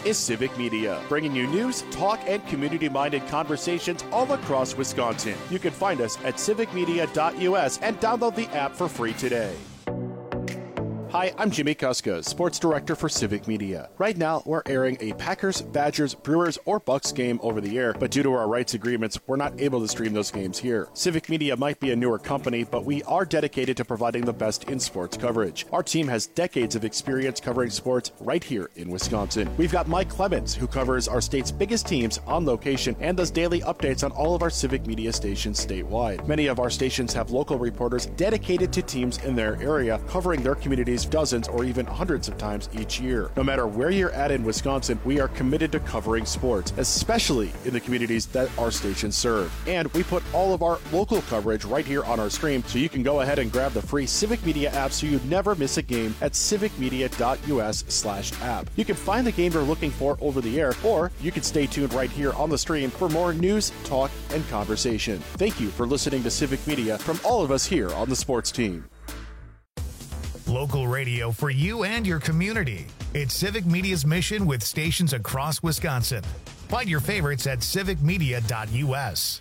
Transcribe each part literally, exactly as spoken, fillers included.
This is Civic Media, bringing you news, talk, and community-minded conversations all across Wisconsin. You can find us at civic media dot U S and download the app for free today. Hi, I'm Jimmy Kuska, Sports Director for Civic Media. Right now, we're airing a Packers, Badgers, Brewers, or Bucks game over the air, but due to our rights agreements, we're not able to stream those games here. Civic Media might be a newer company, but we are dedicated to providing the best in sports coverage. Our team has decades of experience covering sports right here in Wisconsin. We've got Mike Clemens, who covers our state's biggest teams on location and does daily updates on all of our Civic Media stations statewide. Many of our stations have local reporters dedicated to teams in their area, covering their communities dozens or even hundreds of times each year. No matter where you're at in Wisconsin, we are committed to covering sports, especially in the communities that our stations serve. And we put all of our local coverage right here on our stream, so you can go ahead and grab the free Civic Media app so you never miss a game at civic media dot U S slash app. You can find the game you're looking for over the air, or you can stay tuned right here on the stream for more news, talk, and conversation. Thank you for listening to Civic Media from all of us here on the sports team. Local radio for you and your community. It's Civic Media's mission with stations across Wisconsin. Find your favorites at civic media dot U S.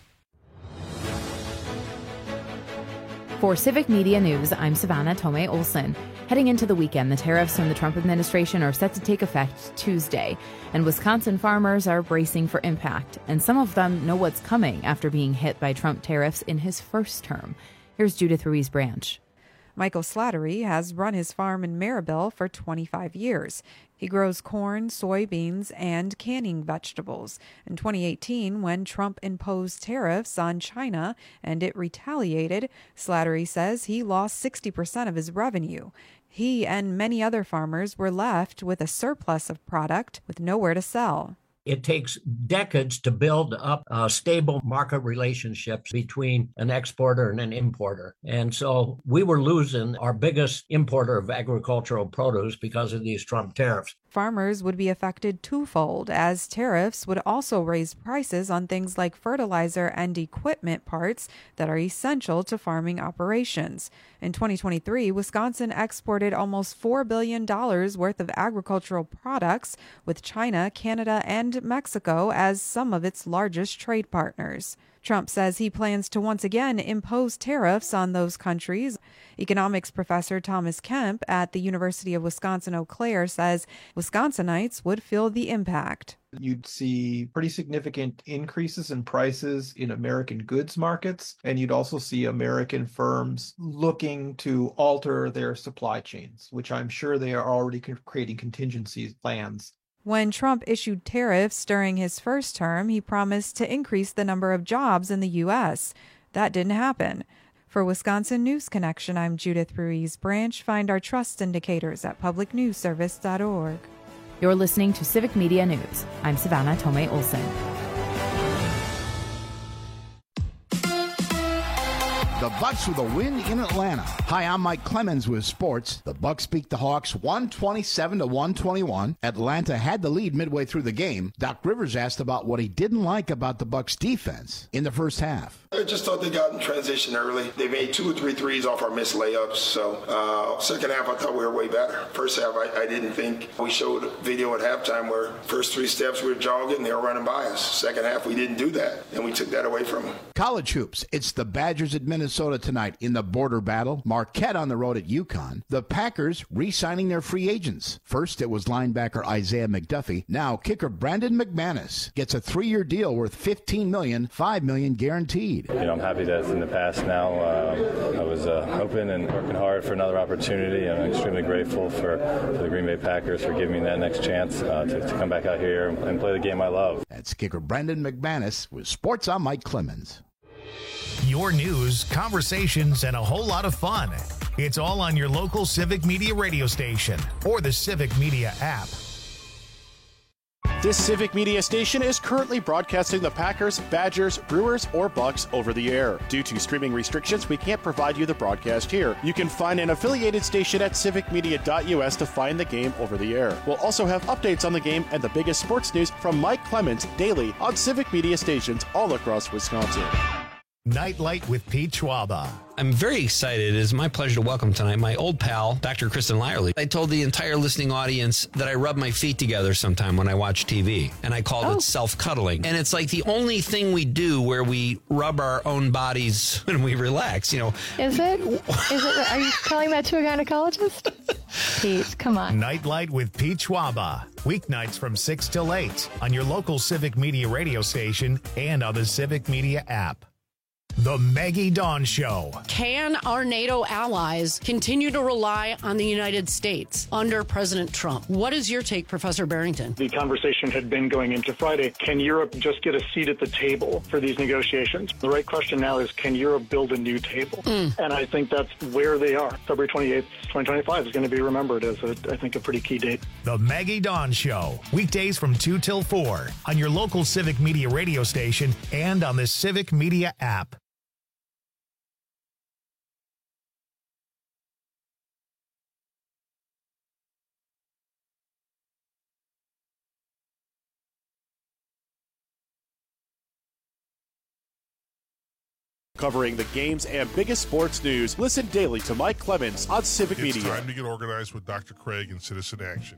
For Civic Media News, I'm Savannah Tomei Olson. Heading into the weekend, the tariffs from the Trump administration are set to take effect Tuesday, and Wisconsin farmers are bracing for impact, and some of them know what's coming after being hit by Trump tariffs in his first term. Here's Judith Ruiz-Branch. Michael Slattery has run his farm in Maribel for twenty-five years. He grows corn, soybeans, and canning vegetables. In twenty eighteen, when Trump imposed tariffs on China and it retaliated, Slattery says he lost sixty percent of his revenue. He and many other farmers were left with a surplus of product with nowhere to sell. It takes decades to build up uh, stable market relationships between an exporter and an importer. And so we were losing our biggest importer of agricultural produce because of these Trump tariffs. Farmers would be affected twofold, as tariffs would also raise prices on things like fertilizer and equipment parts that are essential to farming operations. In twenty twenty-three, Wisconsin exported almost four billion dollars worth of agricultural products, with China, Canada, and Mexico as some of its largest trade partners. Trump says he plans to once again impose tariffs on those countries. Economics professor Thomas Kemp at the University of Wisconsin-Eau Claire says Wisconsinites would feel the impact. You'd see pretty significant increases in prices in American goods markets, and you'd also see American firms looking to alter their supply chains, which I'm sure they are already creating contingency plans. When Trump issued tariffs during his first term, he promised to increase the number of jobs in the U S. That didn't happen. For Wisconsin News Connection, I'm Judith Ruiz-Branch. Find our trust indicators at public news service dot org. You're listening to Civic Media News. I'm Savannah Tomei Olson. The Bucks with a win in Atlanta. Hi, I'm Mike Clemens with sports. The Bucks beat the Hawks one twenty-seven to one twenty-one. Atlanta had the lead midway through the game. Doc Rivers asked about what he didn't like about the Bucks defense in the first half. I just thought they got in transition early. They made two or three threes off our missed layups. So uh, second half, I thought we were way better. First half, I, I didn't think. We showed video at halftime where first three steps we were jogging, they were running by us. Second half, we didn't do that, and we took that away from them. College hoops. It's the Badgers at Minnesota tonight in the border battle. Marquette on the road at UConn. The Packers re-signing their free agents. First, it was linebacker Isaiah McDuffie. Now, kicker Brandon McManus gets a three-year deal worth fifteen million dollars, five million dollars guaranteed. You know, I'm happy that it's in the past now. Um, I was uh, hoping and working hard for another opportunity. I'm extremely grateful for, for the Green Bay Packers for giving me that next chance uh, to, to come back out here and play the game I love. That's kicker Brandon McManus with Sports. I'm Mike Clemens. Your news, conversations, and a whole lot of fun. It's all on your local Civic Media radio station or the Civic Media app. This Civic Media station is currently broadcasting the Packers, Badgers, Brewers, or Bucks over the air. Due to streaming restrictions, we can't provide you the broadcast here. You can find an affiliated station at civic media dot U S to find the game over the air. We'll also have updates on the game and the biggest sports news from Mike Clemens daily on Civic Media stations all across Wisconsin. Nightlight with Pete Schwaba. I'm very excited. It is my pleasure to welcome tonight my old pal, Doctor Kristen Lyerly. I told the entire listening audience that I rub my feet together sometime when I watch T V, and I called oh. it self-cuddling. And it's like the only thing we do where we rub our own bodies when we relax, you know. Is it? Is it? Are you telling that to a gynecologist? Pete, come on. Nightlight with Pete Schwaba. Weeknights from six till eight on your local Civic Media radio station and on the Civic Media app. The Maggie Dawn Show. Can our NATO allies continue to rely on the United States under President Trump? What is your take, Professor Barrington? The conversation had been going into Friday. Can Europe just get a seat at the table for these negotiations? The right question now is, can Europe build a new table? Mm. And I think that's where they are. February twenty-eighth, twenty twenty-five is going to be remembered as, a, I think, a pretty key date. The Maggie Dawn Show. Weekdays from two till four on your local Civic Media radio station and on the Civic Media app. Covering the games and biggest sports news. Listen daily to Mike Clemens on Civic it's Media. It's time to get organized with Doctor Craig and Citizen Action.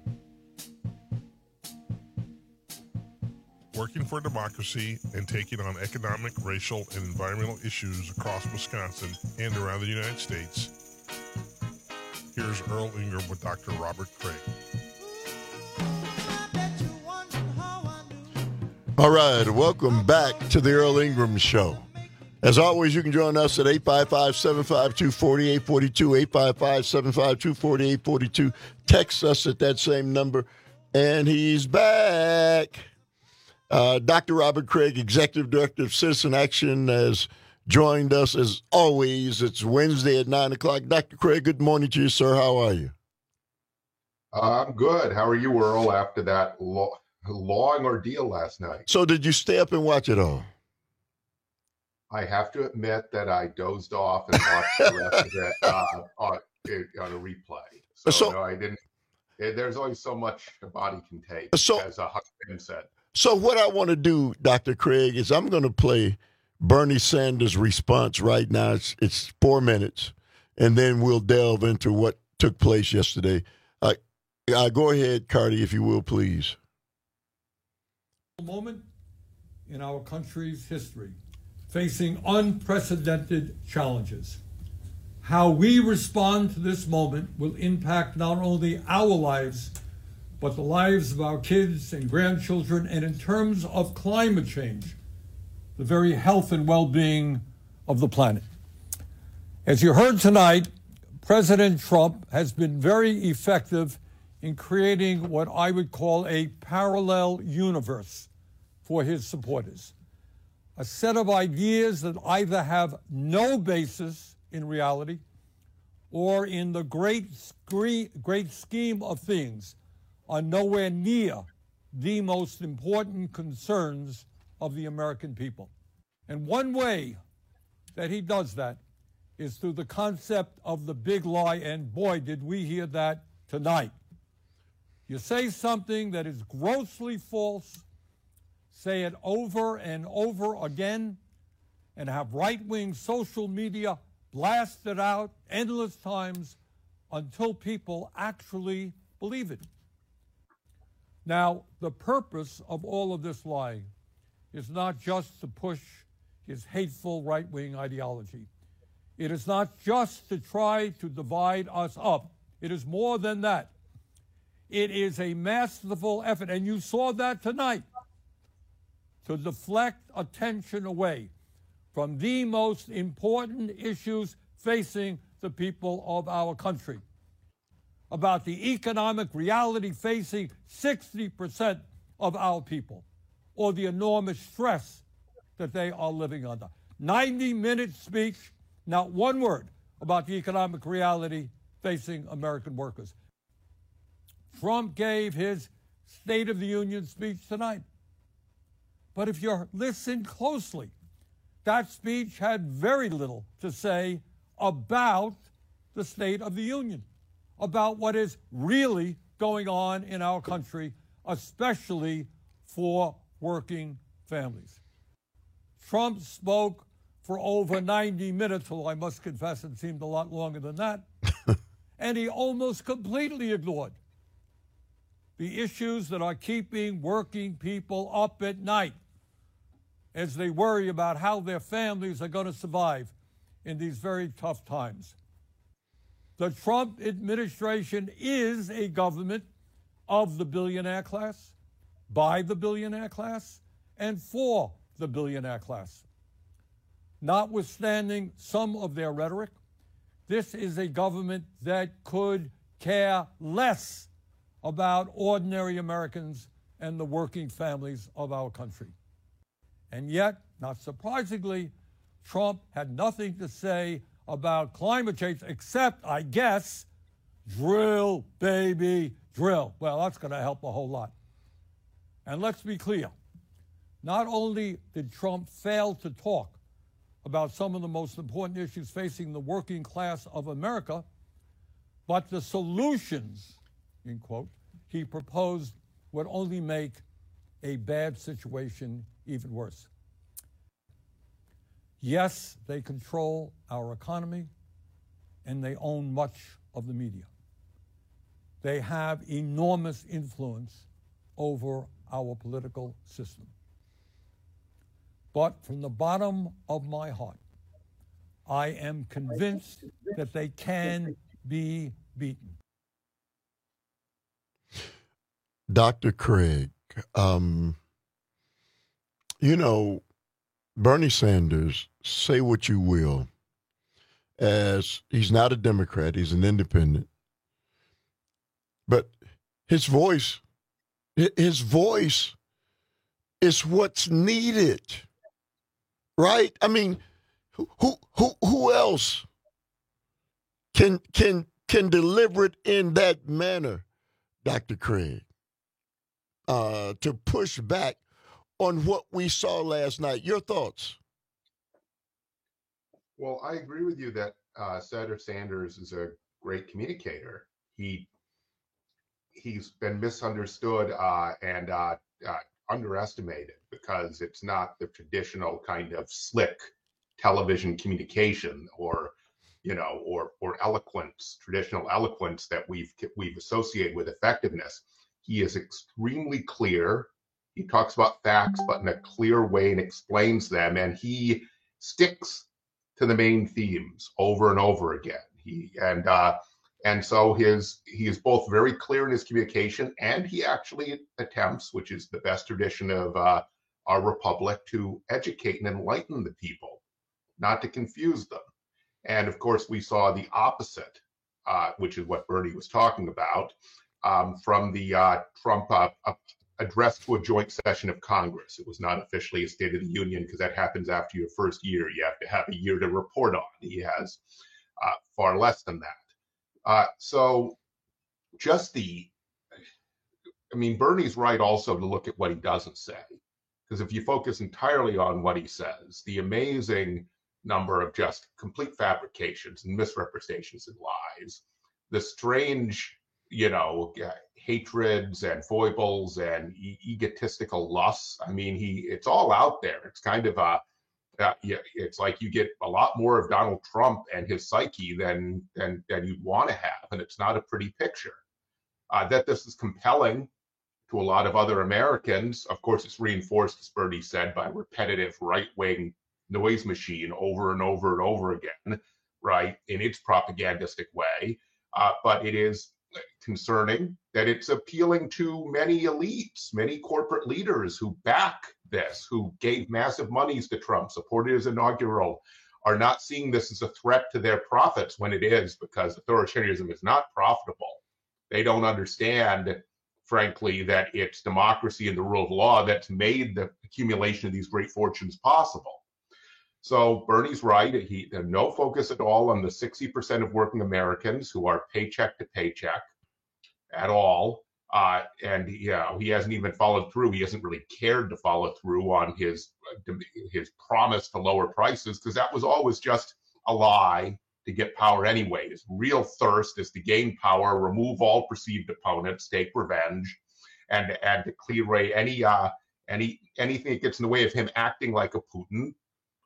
Working for democracy and taking on economic, racial, and environmental issues across Wisconsin and around the United States. Here's Earl Ingram with Doctor Robert Craig. All right, welcome back to the Earl Ingram Show. As always, you can join us at eight five five, seven five two, four eight four two, eight five five, seven five two, four eight four two. Text us at that same number. And he's back. Uh, Doctor Robert Craig, Executive Director of Citizen Action, has joined us as always. It's Wednesday at nine o'clock. Doctor Craig, good morning to you, sir. How are you? Uh, I'm good. How are you, Earl, after that lo- long ordeal last night? So did you stay up and watch it all? I have to admit that I dozed off and watched the rest of it uh, on, on a replay. So, so no, I didn't. It, there's only so much a body can take, so, as uh, Huckabee said. So what I want to do, Doctor Craig, is I'm going to play Bernie Sanders' response right now. It's, it's four minutes, and then we'll delve into what took place yesterday. Uh, uh, go ahead, Cardi, if you will, please. Moment in our country's history, facing unprecedented challenges. How we respond to this moment will impact not only our lives, but the lives of our kids and grandchildren, and in terms of climate change, the very health and well-being of the planet. As you heard tonight, President Trump has been very effective in creating what I would call a parallel universe for his supporters. A set of ideas that either have no basis in reality or in the great, scre- great scheme of things are nowhere near the most important concerns of the American people. And one way that he does that is through the concept of the big lie, and boy, did we hear that tonight. You say something that is grossly false, say it over and over again, and have right-wing social media blast it out endless times until people actually believe it. Now, the purpose of all of this lying is not just to push his hateful right-wing ideology. It is not just to try to divide us up. It is more than that. It is a masterful effort, and you saw that tonight, to deflect attention away from the most important issues facing the people of our country, about the economic reality facing sixty percent of our people, or the enormous stress that they are living under. ninety-minute speech, not one word about the economic reality facing American workers. Trump gave his State of the Union speech tonight. But if you listen closely, that speech had very little to say about the State of the Union, about what is really going on in our country, especially for working families. Trump spoke for over ninety minutes, although I must confess it seemed a lot longer than that. And he almost completely ignored the issues that are keeping working people up at night as they worry about how their families are going to survive in these very tough times. The Trump administration is a government of the billionaire class, by the billionaire class, and for the billionaire class. Notwithstanding some of their rhetoric, this is a government that could care less about ordinary Americans and the working families of our country. And yet, not surprisingly, Trump had nothing to say about climate change except, I guess, drill, baby, drill. Well, that's going to help a whole lot. And let's be clear. Not only did Trump fail to talk about some of the most important issues facing the working class of America, but the solutions, in quote, he proposed would only make a bad situation even worse. Yes, they control our economy, and they own much of the media. They have enormous influence over our political system. But from the bottom of my heart, I am convinced that they can be beaten. Doctor Craig, um, you know, Bernie Sanders, say what you will, as he's not a Democrat, he's an independent. But his voice, his voice is what's needed, right? I mean, who who who else can can can deliver it in that manner, Doctor Craig, uh, to push back on what we saw last night? Your thoughts? Well, I agree with you that uh, Senator Sanders is a great communicator. He he's been misunderstood uh, and uh, uh, underestimated because it's not the traditional kind of slick television communication or you know or or eloquence, traditional eloquence that we've we've associated with effectiveness. He is extremely clear. He talks about facts, but in a clear way, and explains them, and he sticks to the main themes over and over again. He and uh, and so his he is both very clear in his communication, and he actually attempts, which is the best tradition of uh, our republic, to educate and enlighten the people, not to confuse them. And of course, we saw the opposite, uh, which is what Bernie was talking about, um, from the uh, Trump uh, address to a joint session of Congress. It was not officially a State of the Union because that happens after your first year. You have to have a year to report on. He has uh, far less than that. Uh, so just the, I mean, Bernie's right also to look at what he doesn't say. Because if you focus entirely on what he says, the amazing number of just complete fabrications and misrepresentations and lies, the strange, you know, uh, hatreds and foibles and e- egotistical lusts. I mean, he it's all out there. It's kind of a, uh, yeah, it's like you get a lot more of Donald Trump and his psyche than than than you'd want to have, and it's not a pretty picture. Uh, that this is compelling to a lot of other Americans. Of course, it's reinforced, as Bernie said, by repetitive right-wing noise machine over and over and over again, right, in its propagandistic way. Uh, but it is concerning that it's appealing to many elites, many corporate leaders who back this, who gave massive monies to Trump, supported his inaugural, are not seeing this as a threat to their profits when it is, because authoritarianism is not profitable. They don't understand, frankly, that it's democracy and the rule of law that's made the accumulation of these great fortunes possible. So Bernie's right. He there's no focus at all on the sixty percent of working Americans who are paycheck to paycheck at all. Uh, and you know, he hasn't even followed through. He hasn't really cared to follow through on his his promise to lower prices, because that was always just a lie to get power anyway. His real thirst is to gain power, remove all perceived opponents, take revenge, and and to clear away any uh, any anything that gets in the way of him acting like a Putin,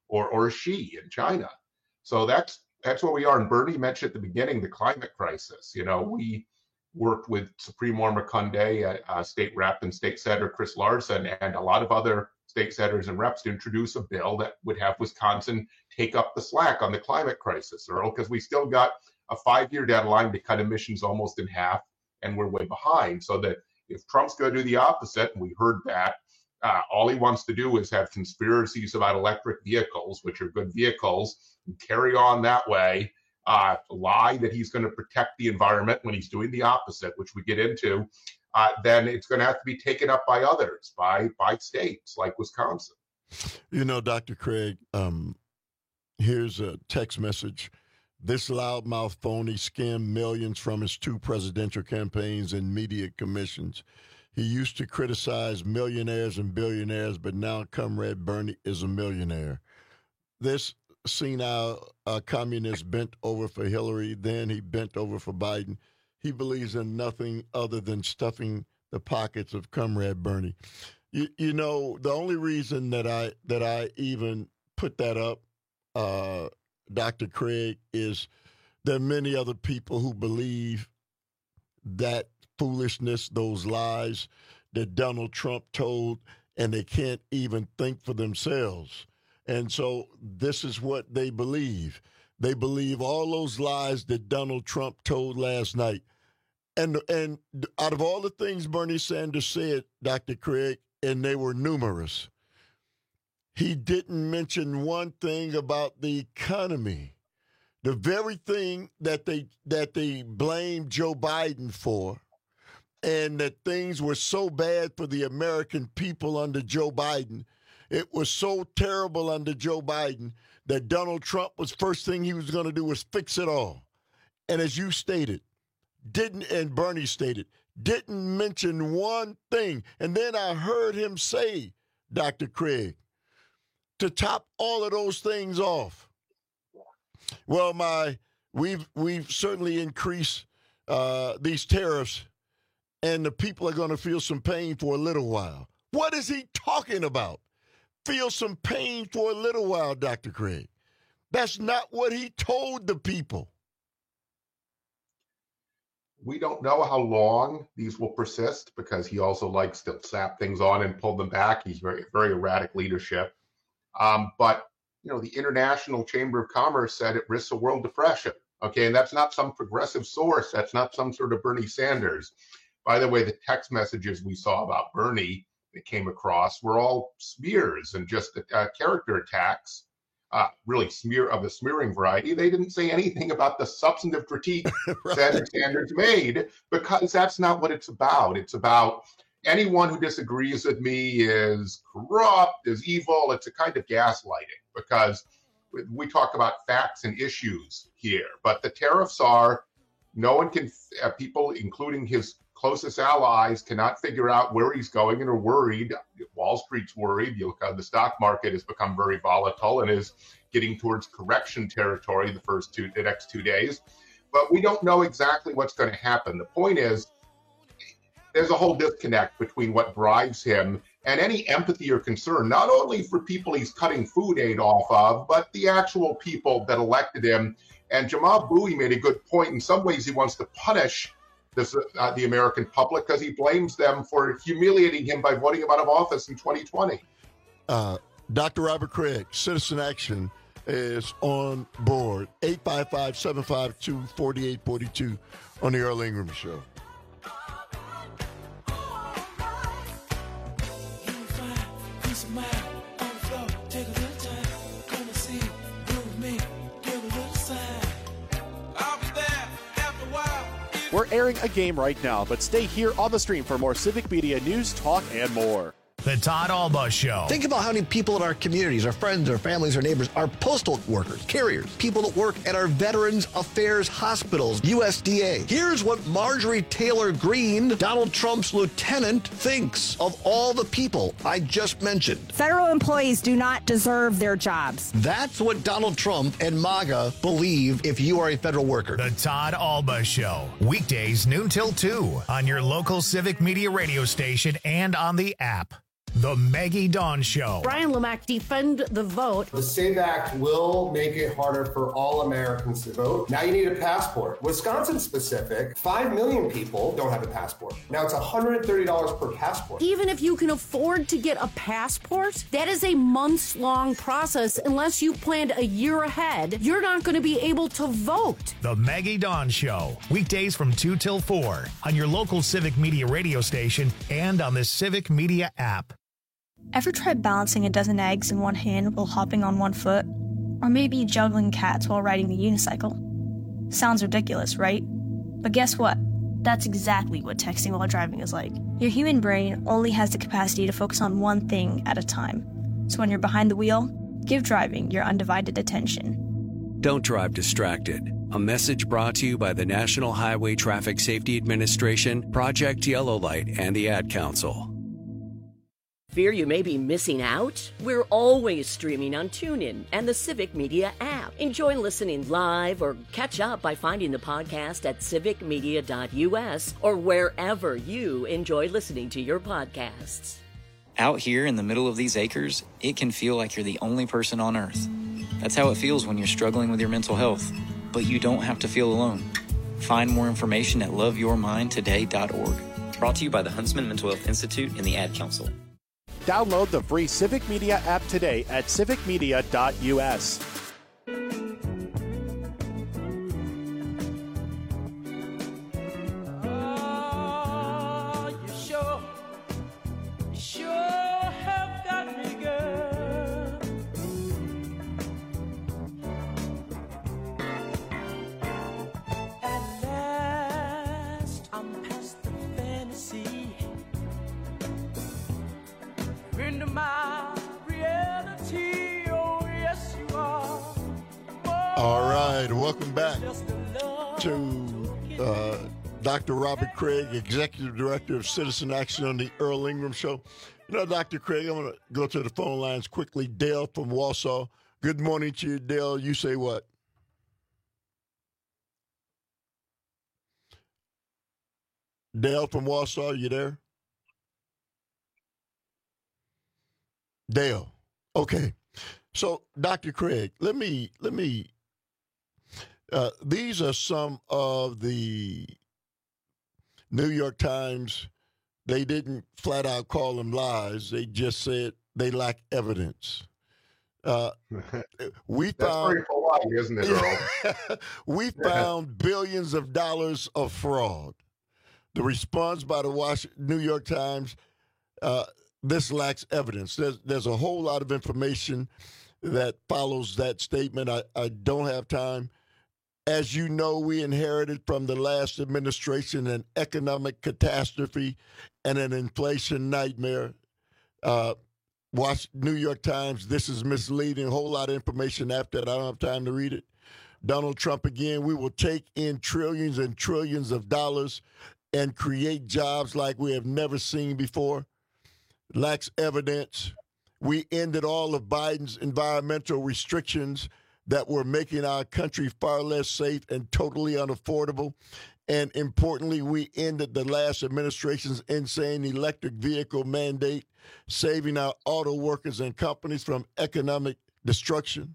or or she in China. So that's that's where we are. And Bernie mentioned at the beginning the climate crisis. You know, we worked with Supreme Ormakunde, a, a state rep, and State Senator Chris Larson, and a lot of other state senators and reps to introduce a bill that would have Wisconsin take up the slack on the climate crisis, Earl, because we still got a five-year deadline to cut emissions almost in half, and we're way behind. So that if Trump's going to do the opposite, and we heard that, uh, all he wants to do is have conspiracies about electric vehicles, which are good vehicles, and carry on that way, uh, lie that he's going to protect the environment when he's doing the opposite, which we get into, uh, then it's going to have to be taken up by others, by by states like Wisconsin. You know, Doctor Craig, um, here's a text message. This loudmouth phony skimmed millions from his two presidential campaigns and media commissions. He used to criticize millionaires and billionaires, but now Comrade Bernie is a millionaire. This senile uh, communist bent over for Hillary, then he bent over for Biden. He believes in nothing other than stuffing the pockets of Comrade Bernie. You, you know, the only reason that I that I even put that up, uh, Doctor Craig, is there are many other people who believe that foolishness, those lies that Donald Trump told, and they can't even think for themselves. And so this is what they believe. They believe all those lies that Donald Trump told last night. And and out of all the things Bernie Sanders said, Doctor Craig, and they were numerous, he didn't mention one thing about the economy. The very thing that they that they blamed Joe Biden for, and that things were so bad for the American people under Joe Biden. It was so terrible under Joe Biden that Donald Trump was first thing he was going to do was fix it all. And as you stated, didn't, and Bernie stated, didn't mention one thing. And then I heard him say, Doctor Craig, to top all of those things off, well, my we've we've certainly increased uh, these tariffs, and the people are going to feel some pain for a little while. What is he talking about? Feel some pain for a little while, Doctor Craig. That's not what he told the people. We don't know how long these will persist because he also likes to slap things on and pull them back. He's very, very erratic leadership. Um, but, you know, the International Chamber of Commerce said it risks a world depression. Okay, and that's not some progressive source. That's not some sort of Bernie Sanders. By the way, the text messages we saw about Bernie that came across were all smears and just uh, character attacks, uh, really smear of the smearing variety. They didn't say anything about the substantive critique right. Senator Sanders made, because that's not what it's about. It's about anyone who disagrees with me is corrupt, is evil. It's a kind of gaslighting, because we talk about facts and issues here, but the tariffs are, no one can, uh, people, including his closest allies, cannot figure out where he's going and are worried. Wall Street's worried. You look at the stock market has become very volatile and is getting towards correction territory the first two, the next two days. But we don't know exactly what's going to happen. The point is, there's a whole disconnect between what drives him and any empathy or concern, not only for people he's cutting food aid off of, but the actual people that elected him. And Jamal Bowie made a good point. In some ways, he wants to punish This, uh, the American public because he blames them for humiliating him by voting him out of office in twenty twenty. Uh, Doctor Robert Craig, Citizen Action, is on board. eight five five, seven five two, four eight four two on the Earl Ingram Show. We're airing a game right now, but stay here on the stream for more Civic Media news, talk, and more. The Todd Alba Show. Think about how many people in our communities, our friends, our families, our neighbors, our postal workers, carriers, people that work at our Veterans Affairs hospitals, U S D A. Here's what Marjorie Taylor Greene, Donald Trump's lieutenant, thinks of all the people I just mentioned. Federal employees do not deserve their jobs. That's what Donald Trump and MAGA believe if you are a federal worker. The Todd Alba Show. Weekdays noon till two on your local Civic Media radio station and on the app. The Maggie Dawn Show. Brian Lamack, defend the vote. The SAVE Act will make it harder for all Americans to vote. Now you need a passport. Wisconsin specific, five million people don't have a passport. Now it's one hundred thirty dollars per passport. Even if you can afford to get a passport, that is a months-long process. Unless you planned a year ahead, you're not going to be able to vote. The Maggie Dawn Show. Weekdays from two till four on your local Civic Media radio station and on the Civic Media app. Ever tried balancing a dozen eggs in one hand while hopping on one foot? Or maybe juggling cats while riding a unicycle? Sounds ridiculous, right? But guess what? That's exactly what texting while driving is like. Your human brain only has the capacity to focus on one thing at a time. So when you're behind the wheel, give driving your undivided attention. Don't drive distracted. A message brought to you by the National Highway Traffic Safety Administration, Project Yellow Light, and the Ad Council. Fear you may be missing out? We're always streaming on TuneIn and the Civic Media app. Enjoy listening live or catch up by finding the podcast at civic media dot u s or wherever you enjoy listening to your podcasts. Out here in the middle of these acres, it can feel like you're the only person on Earth. That's how it feels when you're struggling with your mental health. But you don't have to feel alone. Find more information at love your mind today dot org. Brought to you by the Huntsman Mental Health Institute and the Ad Council. Download the free Civic Media app today at civic media dot u s. All right, welcome back to uh, Doctor Robert Craig, Executive Director of Citizen Action on the Earl Ingram Show. You know, Doctor Craig, I'm going to go to the phone lines quickly. Dale from Wausau. Good morning to you, Dale. You say what? Dale from Wausau, you there? Dale. Okay. So, Doctor Craig, let me let me Uh, these are some of the New York Times. They didn't flat out call them lies. They just said they lack evidence. Uh, we That's found, very polite, isn't it, Earl? we found billions of dollars of fraud. The response by the Washington, New York Times, uh, this lacks evidence. There's, there's a whole lot of information that follows that statement. I, I don't have time. As you know, we inherited from the last administration an economic catastrophe and an inflation nightmare. Uh, watch New York Times. This is misleading. A whole lot of information after that. I don't have time to read it. Donald Trump again. We will take in trillions and trillions of dollars and create jobs like we have never seen before. Lacks evidence. We ended all of Biden's environmental restrictions that were making our country far less safe and totally unaffordable. And importantly, we ended the last administration's insane electric vehicle mandate, saving our auto workers and companies from economic destruction.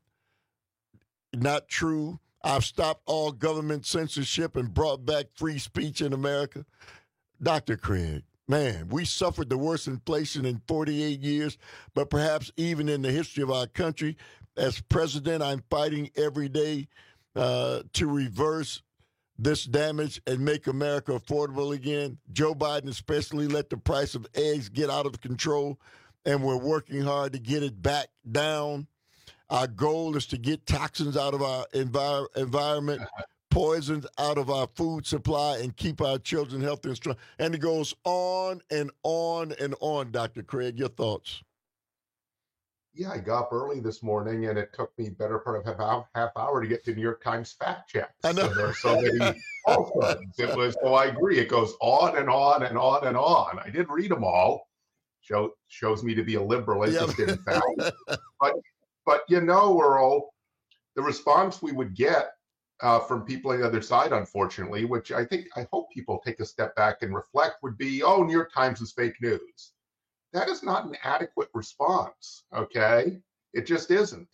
Not true. I've stopped all government censorship and brought back free speech in America. Doctor Craig, man, we suffered the worst inflation in forty-eight years, but perhaps even in the history of our country. As president, I'm fighting every day uh, to reverse this damage and make America affordable again. Joe Biden especially let the price of eggs get out of control, and we're working hard to get it back down. Our goal is to get toxins out of our envir- environment, poisons out of our food supply, and keep our children healthy and strong. And it goes on and on and on, Doctor Craig. Your thoughts? Yeah, I got up early this morning, and it took me better part of half half hour to get to New York Times fact checks. I know. So there are so many falsehoods. It was, so I agree. It goes on and on and on and on. I did read them all. Show, shows me to be a liberal interested yeah. in facts. But, but you know, Earl, the response we would get uh, from people on the other side, unfortunately, which I think, I hope people take a step back and reflect, would be, oh, New York Times is fake news. that is not an adequate response, okay? It just isn't.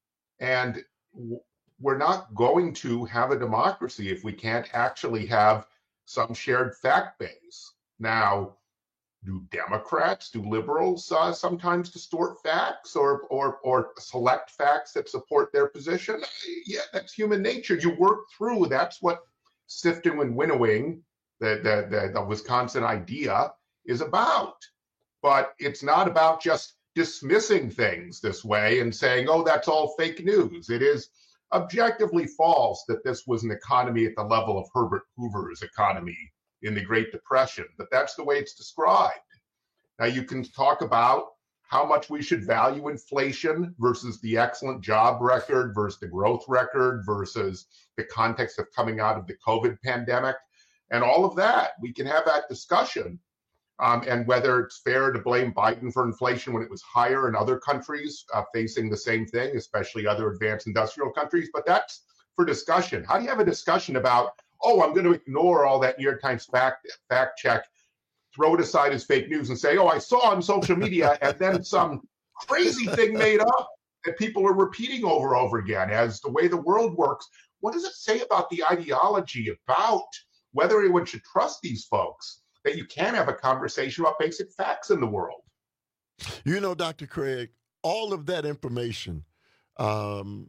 And w- we're not going to have a democracy if we can't actually have some shared fact base. Now, do Democrats, do liberals uh, sometimes distort facts or, or or select facts that support their position? Yeah, that's human nature. You work through, that's what sifting and winnowing, the, the, the, the Wisconsin idea, is about. But it's not about just dismissing things this way and saying, oh, that's all fake news. It is objectively false that this was an economy at the level of Herbert Hoover's economy in the Great Depression, but that's the way it's described. Now, you can talk about how much we should value inflation versus the excellent job record versus the growth record versus the context of coming out of the COVID pandemic and all of that. We can have that discussion. Um, and whether it's fair to blame Biden for inflation when it was higher in other countries uh, facing the same thing, especially other advanced industrial countries. But that's for discussion. How do you have a discussion about, oh, I'm going to ignore all that New York Times fact, fact check, throw it aside as fake news and say, oh, I saw on social media, and then some crazy thing made up that people are repeating over and over again as the way the world works. What does it say about the ideology, about whether anyone should trust these folks, that you can have a conversation about basic facts in the world? You know, Doctor Craig, all of that information, um,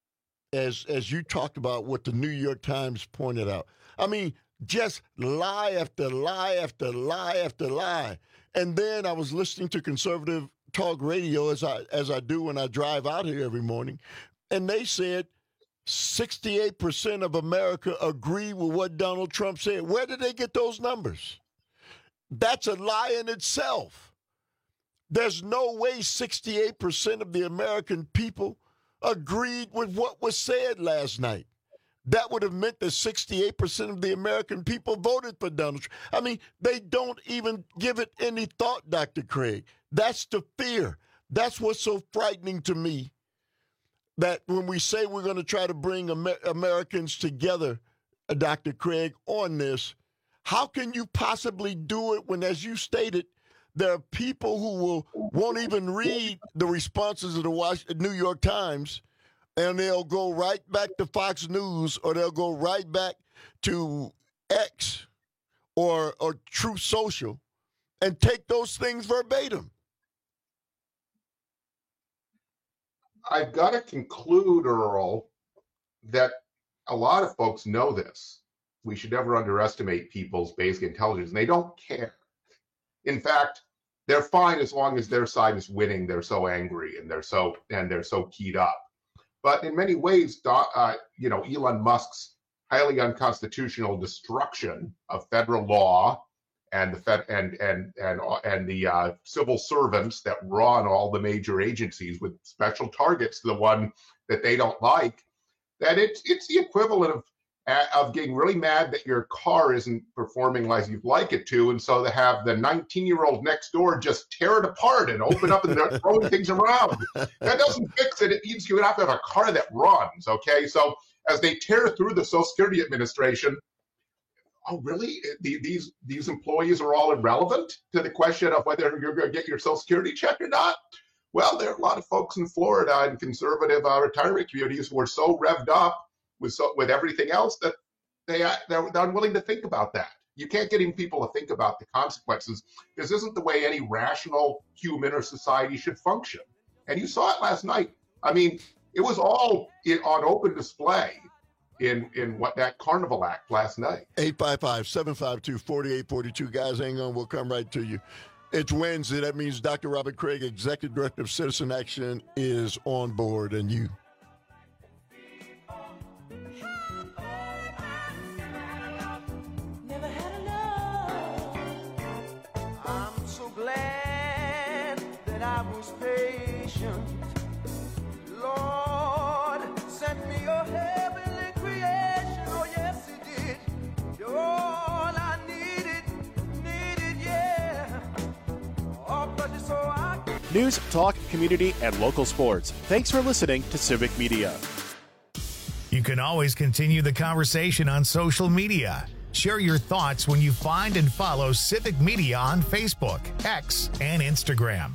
as as you talked about what the New York Times pointed out, I mean, just lie after lie after lie after lie. And then I was listening to conservative talk radio as I as I do when I drive out here every morning, and they said sixty-eight percent of America agree with what Donald Trump said. Where did they get those numbers? That's a lie in itself. There's no way sixty-eight percent of the American people agreed with what was said last night. That would have meant that sixty-eight percent of the American people voted for Donald Trump. I mean, they don't even give it any thought, Doctor Craig. That's the fear. That's what's so frightening to me, that when we say we're going to try to bring Amer- Americans together, uh, Doctor Craig, on this, how can you possibly do it when, as you stated, there are people who will won't even read the responses of the Washington, New York Times, and they'll go right back to Fox News, or they'll go right back to X or or Truth Social and take those things verbatim? I've got to conclude, Earl, that a lot of folks know this. We should never underestimate people's basic intelligence, and they don't care. In fact, they're fine as long as their side is winning. They're so angry and they're so and they're so keyed up. But in many ways, uh, you know, Elon Musk's highly unconstitutional destruction of federal law and the Fed and and and and the uh, civil servants that run all the major agencies, with special targets to the one that they don't like, that it's it's the equivalent of of getting really mad that your car isn't performing like you'd like it to, and so to have the nineteen-year-old next door just tear it apart and open up and they're throwing things around. That doesn't fix it. It means you have to have a car that runs, okay? So as they tear through the Social Security Administration, oh, really? These, these employees are all irrelevant to the question of whether you're going to get your Social Security check or not? Well, there are a lot of folks in Florida and conservative uh, retirement communities who are so revved up with so, with everything else that they, they're, they're unwilling to think about that. You can't get even people to think about the consequences. This isn't the way any rational human or society should function. And you saw it last night. I mean, it was all in, on open display in, in what that Carnival Act last night. eight five five, seven five two, four eight four two. Guys, hang on. We'll come right to you. It's Wednesday. That means Doctor Robert Craig, Executive Director of Citizen Action, is on board, and you. I was patient. Lord, send me your heavenly creation. Oh, yes, He did. You're all I needed, needed, yeah. Oh, but so I... News, talk, community, and local sports. Thanks for listening to Civic Media. You can always continue the conversation on social media. Share your thoughts when you find and follow Civic Media on Facebook, X, and Instagram.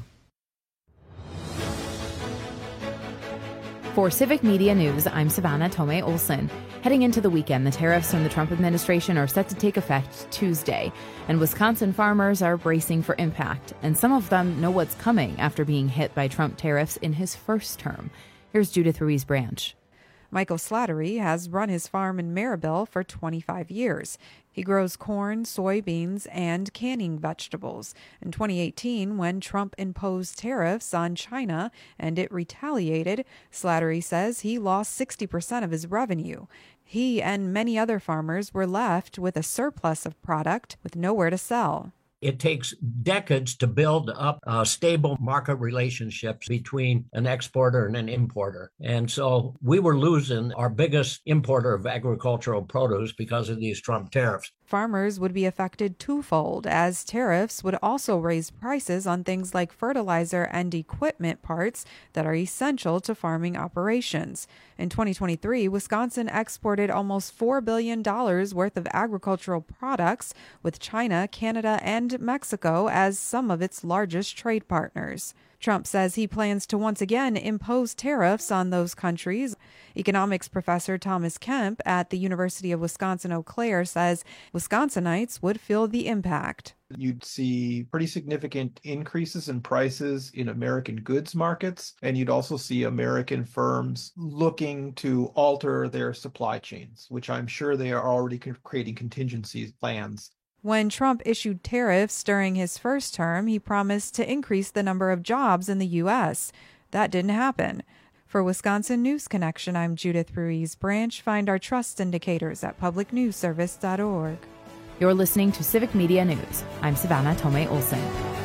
For Civic Media News, I'm Savannah Tomei Olson. Heading into the weekend, the tariffs from the Trump administration are set to take effect Tuesday, and Wisconsin farmers are bracing for impact, and some of them know what's coming after being hit by Trump tariffs in his first term. Here's Judith Ruiz-Branch. Michael Slattery has run his farm in Maribel for twenty-five years. He grows corn, soybeans, and canning vegetables. In twenty eighteen, when Trump imposed tariffs on China and it retaliated, Slattery says he lost sixty percent of his revenue. He and many other farmers were left with a surplus of product with nowhere to sell. It takes decades to build up uh, stable market relationships between an exporter and an importer. And so we were losing our biggest importer of agricultural produce because of these Trump tariffs. Farmers would be affected twofold, as tariffs would also raise prices on things like fertilizer and equipment parts that are essential to farming operations. In twenty twenty-three, Wisconsin exported almost four billion dollars worth of agricultural products, with China, Canada, and Mexico as some of its largest trade partners. Trump says he plans to once again impose tariffs on those countries. Economics professor Thomas Kemp at the University of Wisconsin-Eau Claire says Wisconsinites would feel the impact. You'd see pretty significant increases in prices in American goods markets, and you'd also see American firms looking to alter their supply chains, which I'm sure they are already creating contingency plans. When Trump issued tariffs during his first term, he promised to increase the number of jobs in the U S. That didn't happen. For Wisconsin News Connection, I'm Judith Ruiz-Branch. Find our trust indicators at public news service dot org. You're listening to Civic Media News. I'm Savannah Tomei Olson.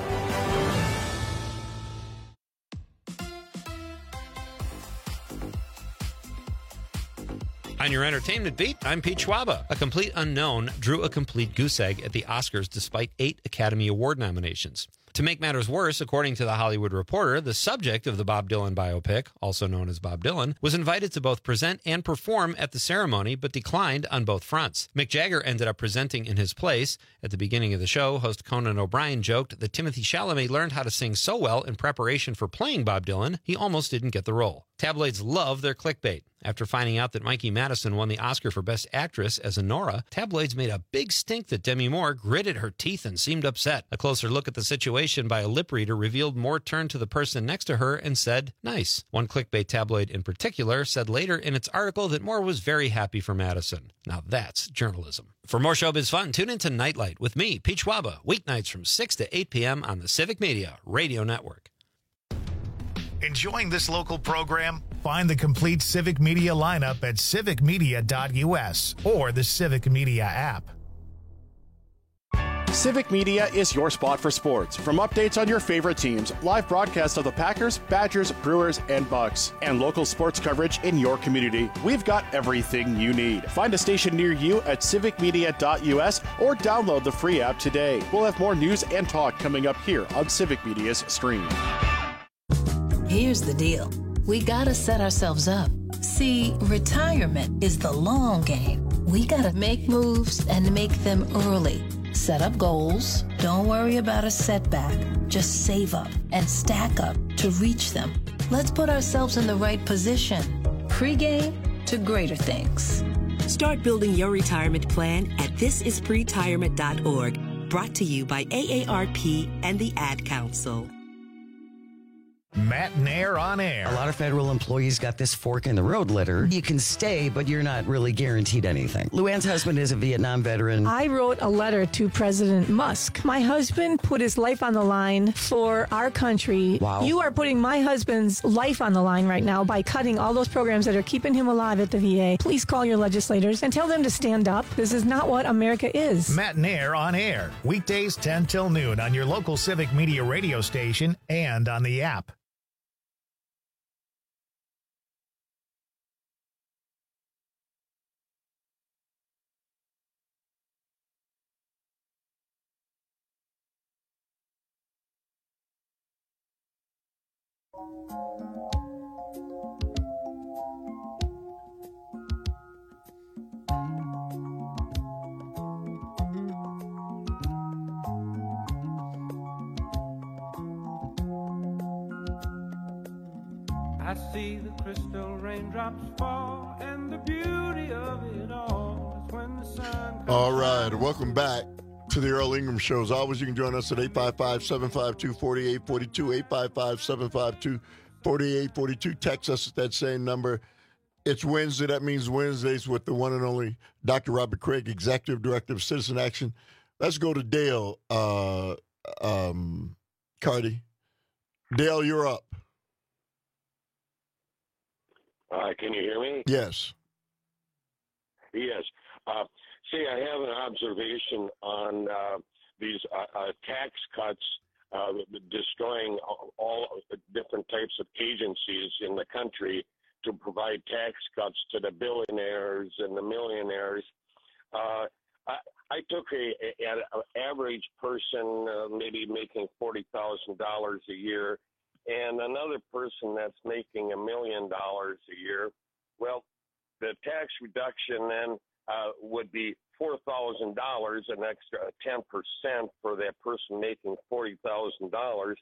On your entertainment beat, I'm Pete Schwaba. A complete unknown drew a complete goose egg at the Oscars despite eight Academy Award nominations. To make matters worse, according to The Hollywood Reporter, the subject of the Bob Dylan biopic, also known as Bob Dylan, was invited to both present and perform at the ceremony, but declined on both fronts. Mick Jagger ended up presenting in his place. At the beginning of the show, host Conan O'Brien joked that Timothée Chalamet learned how to sing so well in preparation for playing Bob Dylan, he almost didn't get the role. Tabloids love their clickbait. After finding out that Mikey Madison won the Oscar for Best Actress as a Nora, tabloids made a big stink that Demi Moore gritted her teeth and seemed upset. A closer look at the situation by a lip reader revealed Moore turned to the person next to her and said, "Nice." One clickbait tabloid in particular said later in its article that Moore was very happy for Madison. Now that's journalism. For more showbiz fun, tune into Nightlight with me, Pete Schwaba, weeknights from six to eight p.m. on the Civic Media Radio Network. Enjoying this local program? Find the complete Civic Media lineup at civic media dot u s or the Civic Media app. Civic Media is your spot for sports. From updates on your favorite teams, live broadcasts of the Packers, Badgers, Brewers, and Bucks, and local sports coverage in your community, we've got everything you need. Find a station near you at civic media dot u s or download the free app today. We'll have more news and talk coming up here on Civic Media's stream. Here's the deal. We gotta set ourselves up. See, retirement is the long game. We gotta make moves and make them early. Set up goals. Don't worry about a setback. Just save up and stack up to reach them. Let's put ourselves in the right position. Pre-game to greater things. Start building your retirement plan at this is pretirement dot org. Brought to you by A A R P and the Ad Council. Matt Nair on air. A lot of federal employees got this fork in the road letter. You can stay, but you're not really guaranteed anything. Luann's husband is a Vietnam veteran. I wrote a letter to President Musk. My husband put his life on the line for our country. Wow. You are putting my husband's life on the line right now by cutting all those programs that are keeping him alive at the V A. Please call your legislators and tell them to stand up. This is not what America is. Matt Nair on air. Weekdays ten till noon on your local Civic Media radio station and on the app. I see the crystal raindrops fall, and the beauty of it all is when the sun comes. All right, welcome back to the Earl Ingram Show. As always, you can join us at eight five five, seven five two, four eight four two, eight five five, seven five two, four eight four two. Text us at that same number. It's Wednesday. That means Wednesdays with the one and only Doctor Robert Craig, Executive Director of Citizen Action. Let's go to Dale uh, um, Cardi. Dale, you're up. Uh, can you hear me? Yes. Yes. Uh, see, I have an observation on uh, these uh, uh, tax cuts uh, destroying all different types of agencies in the country to provide tax cuts to the billionaires and the millionaires. Uh, I, I took a, a, an average person, uh, maybe making forty thousand dollars a year, and another person that's making a million dollars a year. Well, the tax reduction then uh, would be four thousand dollars, an extra ten percent for that person making forty thousand dollars.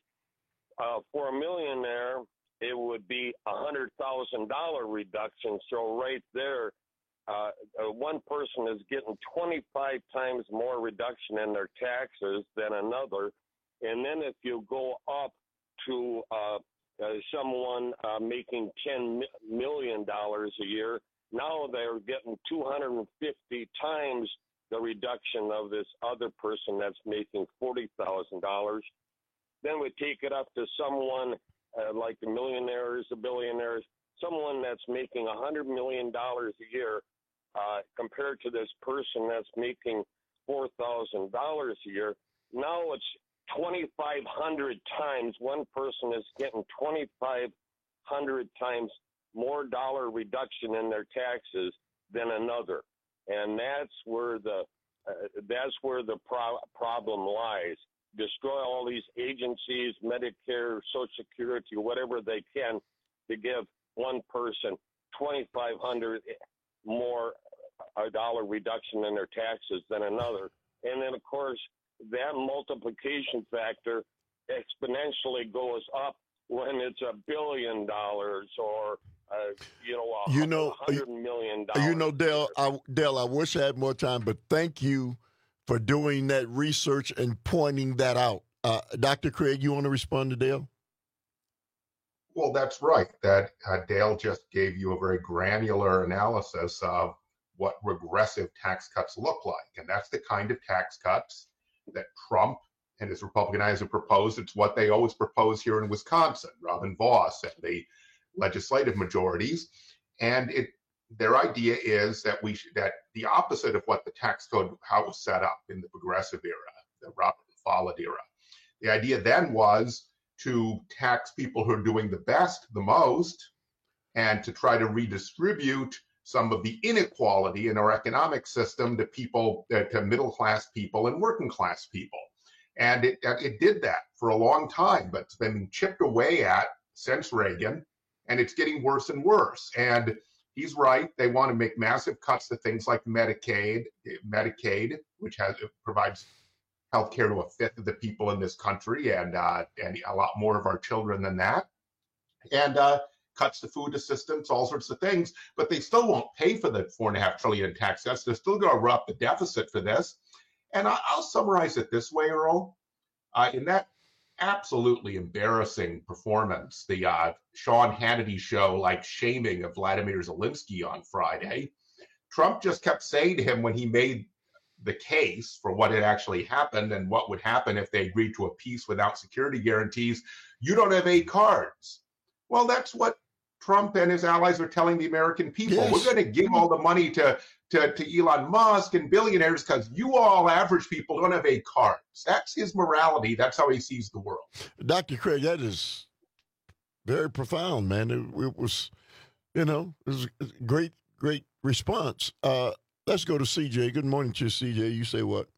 Uh, for a millionaire, it would be a one hundred thousand dollars reduction. So right there, uh, uh, one person is getting twenty-five times more reduction in their taxes than another. And then if you go up to uh, uh, someone uh, making ten million dollars a year, now they're getting two hundred fifty times the reduction of this other person that's making forty thousand dollars. Then we take it up to someone uh, like the millionaires, the billionaires, someone that's making one hundred million dollars a year uh, compared to this person that's making four thousand dollars a year. Now it's twenty-five hundred times. One person is getting twenty-five hundred times more dollar reduction in their taxes than another, and that's where the uh, that's where the pro- problem lies. Destroy all these agencies, Medicare, Social Security, whatever they can, to give one person twenty-five hundred more a dollar reduction in their taxes than another, and then of course that multiplication factor exponentially goes up when it's a billion dollars or uh, you know a you know, hundred million dollars. You know, Dale, I, Dale, I wish I had more time, but thank you for doing that research and pointing that out. Uh, Doctor Craig, you want to respond to Dale? Well, that's right. That uh, Dale just gave you a very granular analysis of what regressive tax cuts look like, and that's the kind of tax cuts that Trump and his Republican have proposed. It's what they always propose here in Wisconsin, Robin Vos and the legislative majorities. And it, their idea is that we should, that the opposite of what the tax code, how it was set up in the progressive era, the Robert Follett era. The idea then was to tax people who are doing the best, the most, and to try to redistribute some of the inequality in our economic system to people, uh, to middle-class people and working-class people. And it, it did that for a long time, but it's been chipped away at since Reagan, and it's getting worse and worse. And he's right. They want to make massive cuts to things like Medicaid, Medicaid, which has provides health care to a fifth of the people in this country, and uh, and a lot more of our children than that. And uh, cuts to food assistance, all sorts of things, but they still won't pay for the four and a half trillion in tax cuts. They're still going to run up the deficit for this. And I, I'll summarize it this way, Earl. Uh, in that absolutely embarrassing performance, the uh, Sean Hannity show, like shaming of Vladimir Zelensky on Friday, Trump just kept saying to him when he made the case for what had actually happened and what would happen if they agreed to a peace without security guarantees, you don't have eight cards. Well, that's what Trump and his allies are telling the American people. Yes. We're going to give all the money to, to, to Elon Musk and billionaires because you all average people don't have eight cards. That's his morality. That's how he sees the world. Doctor Craig, that is very profound, man. It, it was, you know, it was a great, great response. Uh, let's go to C J. Good morning to you, C J. You say what?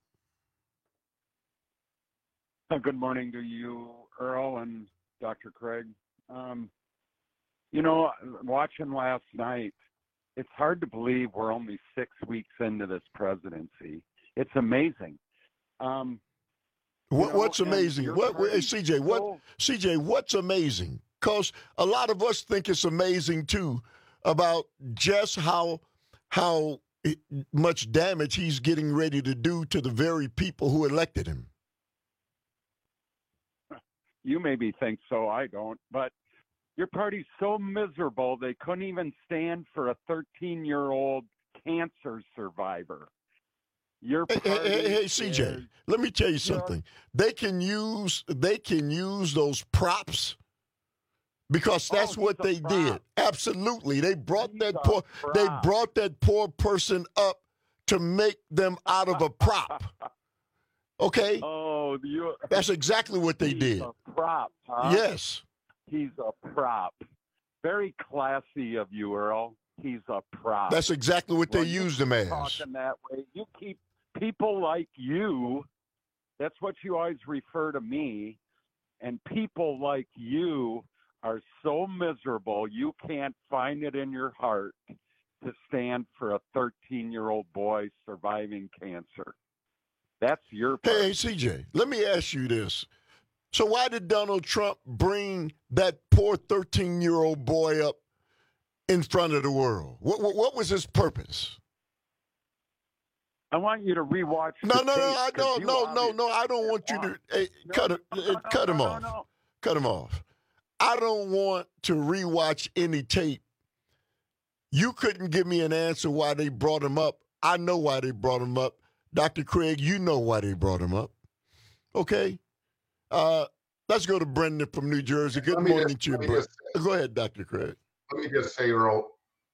Uh, good morning to you, Earl and Doctor Craig. Um, You know, watching last night, it's hard to believe we're only six weeks into this presidency. It's amazing. Um, what, know, what's amazing? What, hey, C J? What, so, C J? What's amazing? because a lot of us think it's amazing, too, about just how how much damage he's getting ready to do to the very people who elected him. You maybe think so, I don't, but your party's so miserable they couldn't even stand for a thirteen-year-old cancer survivor. Your hey, party hey, hey, C J, is, let me tell you something. They can use they can use those props because that's oh, what they prop. did. Absolutely, they brought he's that poor prop. they brought that poor person up to make them out of a prop. Okay. Oh, you. That's exactly what they he's did. A prop, huh? Yes. He's a prop. Very classy of you, Earl. He's a prop. That's exactly what when they used him as. Talking that way, you keep people like you. That's what you always refer to me. And people like you are so miserable you can't find it in your heart to stand for a thirteen-year-old boy surviving cancer. That's your part. Hey, C J, let me ask you this. So why did Donald Trump bring that poor thirteen-year-old boy up in front of the world? What, what, what was his purpose? I want you to rewatch. No, the no, no, tape, I no, no, no, no. I don't want you to hey, no, cut, no, it, no, no, cut him no, off. no, no. Cut him off. I don't want to rewatch any tape. You couldn't give me an answer why they brought him up. I know why they brought him up. Doctor Craig, you know why they brought him up. Okay? Uh, let's go to Brendan from New Jersey. Good morning just, to you, Brendan. Go ahead, Doctor Craig. Let me just say, Earl,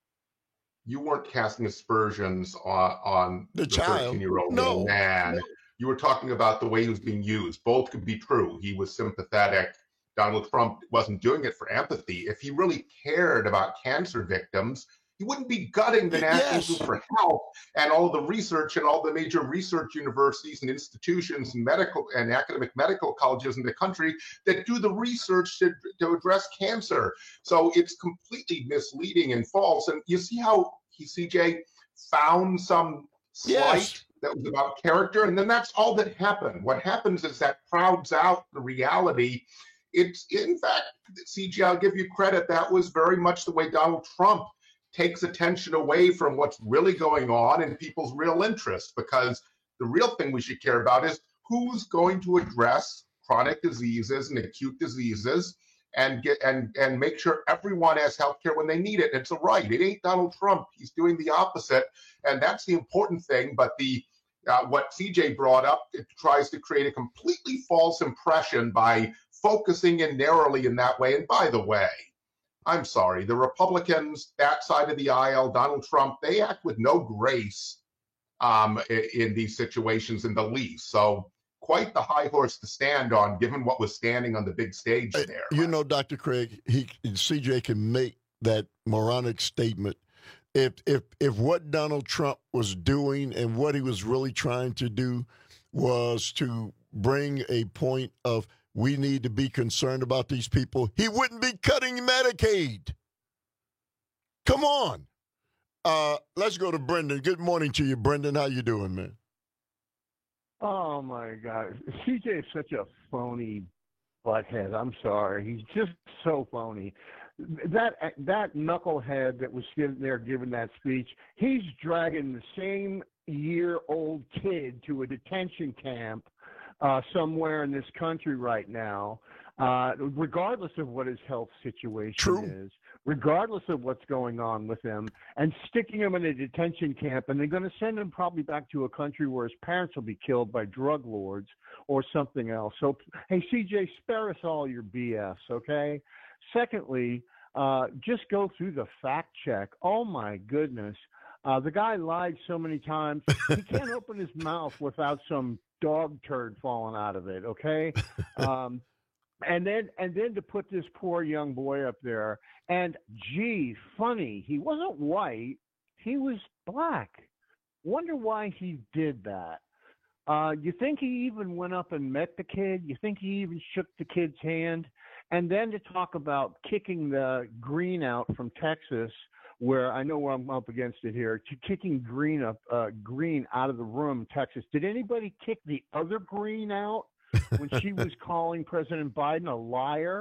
you weren't casting aspersions on, on the, the thirteen-year-old no. man. No. You were talking about the way he was being used. Both could be true. He was sympathetic. Donald Trump wasn't doing it for empathy. If he really cared about cancer victims, he wouldn't be gutting the National Yes. Institute for Health and all the research and all the major research universities and institutions and medical and academic medical colleges in the country that do the research to, to address cancer. So it's completely misleading and false. And you see how he, C J, found some slight Yes. that was about character, and then that's all that happened. What happens is that crowds out the reality. It's, in fact, C J, I'll give you credit. That was very much the way Donald Trump takes attention away from what's really going on and people's real interests, because the real thing we should care about is who's going to address chronic diseases and acute diseases and get and and make sure everyone has health care when they need it. It's a right. It ain't Donald Trump. He's doing the opposite, and that's the important thing. But the uh, what C J brought up, it tries to create a completely false impression by focusing in narrowly in that way. And by the way, I'm sorry, the Republicans, that side of the aisle, Donald Trump, they act with no grace um, in, in these situations in the least. So quite the high horse to stand on, given what was standing on the big stage there. You know, Doctor Craig, he C J can make that moronic statement. If if if what Donald Trump was doing and what he was really trying to do was to bring a point of we need to be concerned about these people, he wouldn't be cutting Medicaid. Come on. Uh, let's go to Brendan. Good morning to you, Brendan. How you doing, man? Oh, my God. C J is such a phony butthead. I'm sorry. He's just so phony. That that knucklehead that was sitting there giving that speech, he's dragging the same year-old kid to a detention camp Uh, somewhere in this country right now, uh, regardless of what his health situation True. is, regardless of what's going on with him, and sticking him in a detention camp, and they're going to send him probably back to a country where his parents will be killed by drug lords or something else. So, hey, C J, spare us all your B S, okay? Secondly, uh, just go through the fact check. Oh, my goodness. Uh, the guy lied so many times, he can't open his mouth without some dog turd falling out of it, okay? Um, and then and then to put this poor young boy up there, and gee, funny, he wasn't white, he was black. Wonder why he did that. Uh, you think he even went up and met the kid? You think he even shook the kid's hand? And then to talk about kicking the Green out from Texas, where I know where I'm up against it here, to kicking Green up, uh, Green out of the room, Texas. Did anybody kick the other Green out when she was calling President Biden a liar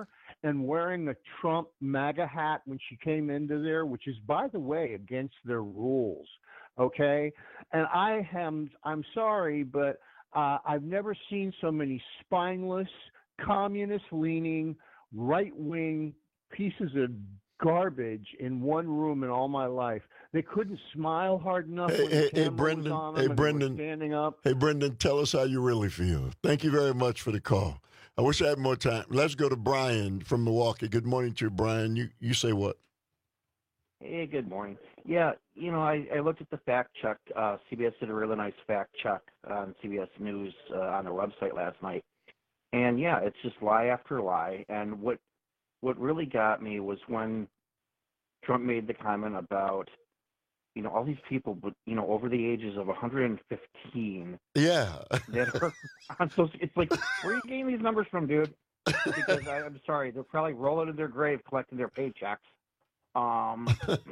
and wearing a Trump MAGA hat when she came into there, which is, by the way, against their rules. Okay, and I am I'm sorry, but uh, I've never seen so many spineless, communist-leaning, right-wing pieces of garbage in one room in all my life. They couldn't smile hard enough Hey, when the hey, hey, camera Brendan. was on them Hey, and they were Brendan. standing up. Hey, Brendan, tell us how you really feel. Thank you very much for the call. I wish I had more time. Let's go to Brian from Milwaukee. Good morning to you, Brian. You you say what? Hey, good morning. Yeah, you know, I, I looked at the fact check. Uh, C B S did a really nice fact check on C B S News uh, on their website last night. And, yeah, it's just lie after lie. And what what really got me was when Trump made the comment about, you know, all these people, but you know, over the ages of one hundred fifteen. Yeah. that are on social, it's like, where are you getting these numbers from, dude? Because I, I'm sorry, they're probably rolling in their grave collecting their paychecks. Um,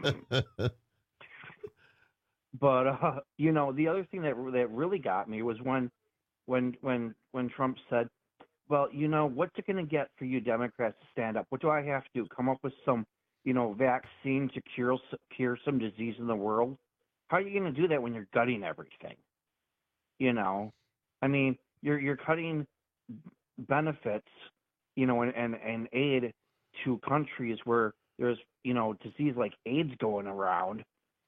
but uh, you know, the other thing that that really got me was when, when, when, when Trump said, "Well, you know, what's it going to get for you Democrats to stand up? What do I have to do? Come up with some, you know, vaccine to cure cure some disease in the world? How are you going to do that when you're gutting everything? You know, I mean, you're you're cutting benefits, you know, and and, and aid to countries where there's, you know, disease like AIDS going around,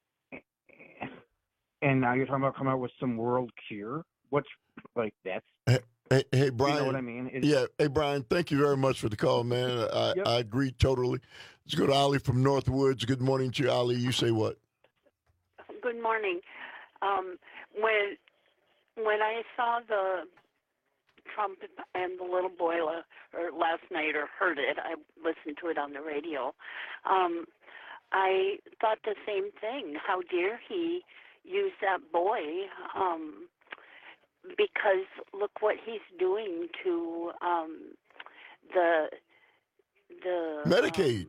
and now you're talking about coming out with some world cure. What's like that's." Hey, hey, Brian. You know what I mean? It's, yeah. Hey, Brian, thank you very much for the call, man. I, Yep. I agree totally. Let's go to Ali from Northwoods. Good morning to you, Ali. You say what? Good morning. Um, when when I saw the Trump and the little boy la- or last night or heard it, I listened to it on the radio. Um, I thought the same thing. How dare he use that boy? Um, because look what he's doing to um, the the Medicaid. Um,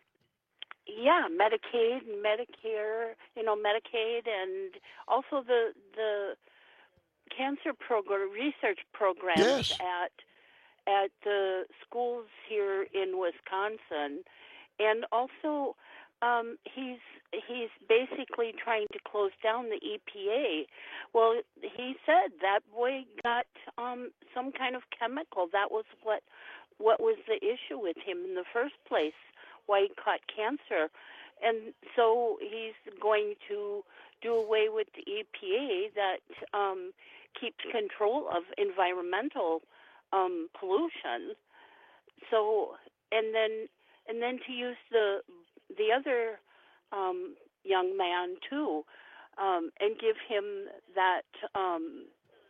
yeah, Medicaid, Medicare, you know, Medicaid, and also the the cancer program, research programs Yes. at at the schools here in Wisconsin, and also um, he's he's basically trying to close down the E P A. Well, he said that boy got um, some kind of chemical. That was what what was the issue with him in the first place, why he caught cancer. And so he's going to do away with the E P A that um, keeps control of environmental um, pollution. So, and then and then to use the the other um, young man too, um, and give him that um,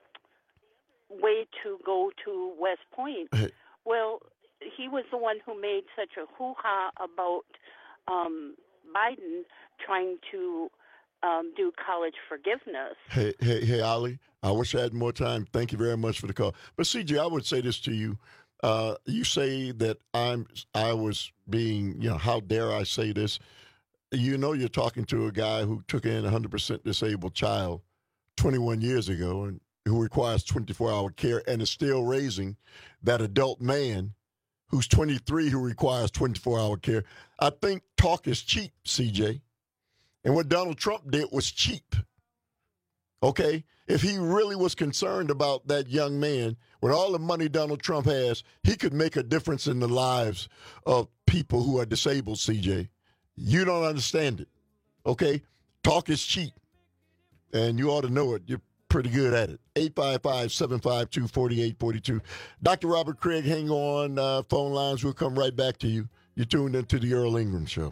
way to go to West Point. Well, he was the one who made such a hoo-ha about um, Biden trying to um, do college forgiveness. Hey, hey, hey, Ali. I wish I had more time. Thank you very much for the call. But C J, I would say this to you. Uh, you say that I'm, I was being, you know, how dare I say this? You know, you're talking to a guy who took in a one hundred percent disabled child twenty-one years ago and who requires twenty-four hour care and is still raising that adult man who's twenty-three who requires twenty-four hour care. I think talk is cheap, C J. And what Donald Trump did was cheap. Okay? If he really was concerned about that young man, with all the money Donald Trump has, he could make a difference in the lives of people who are disabled, C J. You don't understand it. Okay? Talk is cheap. And you ought to know it. You're pretty good at it. eight five five, seven five two, four eight four two. Doctor Robert Craig, hang on. Uh, phone lines. We'll come right back to you. You're tuned into the Earl Ingram Show.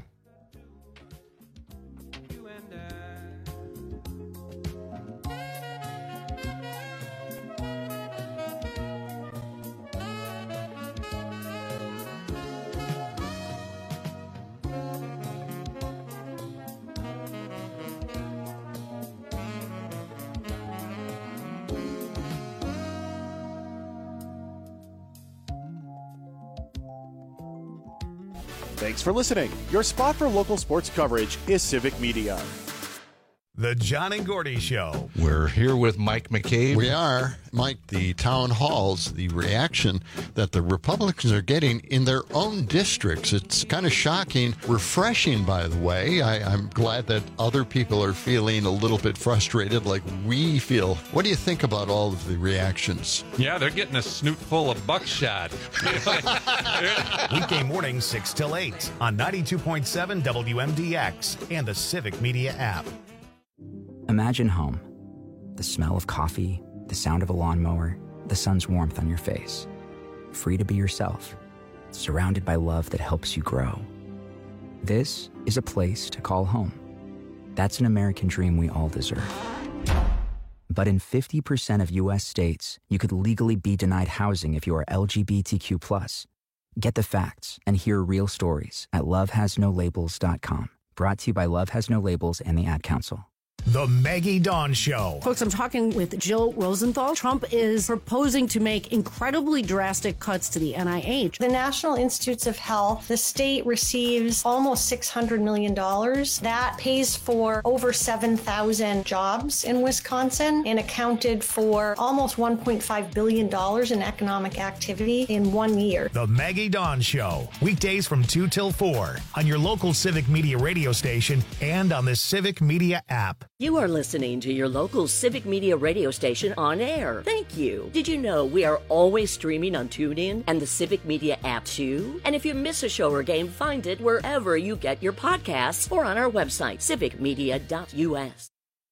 Thanks for listening. Your spot for local sports coverage is Civic Media. The John and Gordy Show. We're here with Mike McCabe. We are. Mike, the town halls, the reaction that the Republicans are getting in their own districts. It's kind of shocking, refreshing, by the way. I, I'm glad that other people are feeling a little bit frustrated like we feel. What do you think about all of the reactions? Yeah, they're getting a snoot full of buckshot. Weekday mornings, six till eight on ninety-two point seven W M D X and the Civic Media app. Imagine home. The smell of coffee, the sound of a lawnmower, the sun's warmth on your face. Free to be yourself, surrounded by love that helps you grow. This is a place to call home. That's an American dream we all deserve. But in fifty percent of U S states, you could legally be denied housing if you are L G B T Q plus. Get the facts and hear real stories at love has no labels dot com. Brought to you by Love Has No Labels and the Ad Council. The Maggie Dawn Show. Folks, I'm talking with Jill Rosenthal. Trump is proposing to make incredibly drastic cuts to the N I H. The National Institutes of Health, the state receives almost six hundred million dollars. That pays for over seven thousand jobs in Wisconsin and accounted for almost one point five billion dollars in economic activity in one year. The Maggie Dawn Show. Weekdays from two till four on your local Civic Media radio station and on the Civic Media app. You are listening to your local Civic Media radio station on air. Thank you. Did you know we are always streaming on TuneIn and the Civic Media app too? And if you miss a show or game, find it wherever you get your podcasts or on our website, civic media dot U S.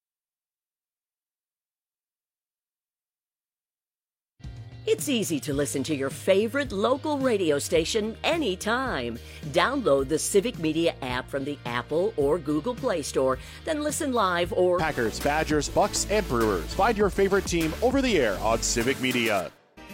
It's easy to listen to your favorite local radio station anytime. Download the Civic Media app from the Apple or Google Play Store, then listen live or... Packers, Badgers, Bucks, and Brewers. Find your favorite team over the air on Civic Media.